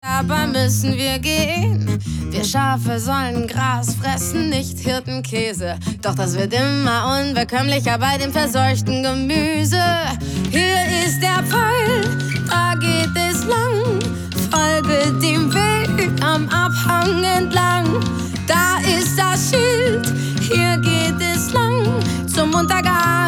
Dabei müssen wir gehen. Wir Schafe sollen Gras fressen, nicht Hirtenkäse. Doch das wird immer unbekömmlicher bei dem verseuchten Gemüse. Hier ist der Pfeil, da geht es lang. Folge dem Weg am Abhang entlang. Da ist das Schild, hier geht es lang zum Untergang.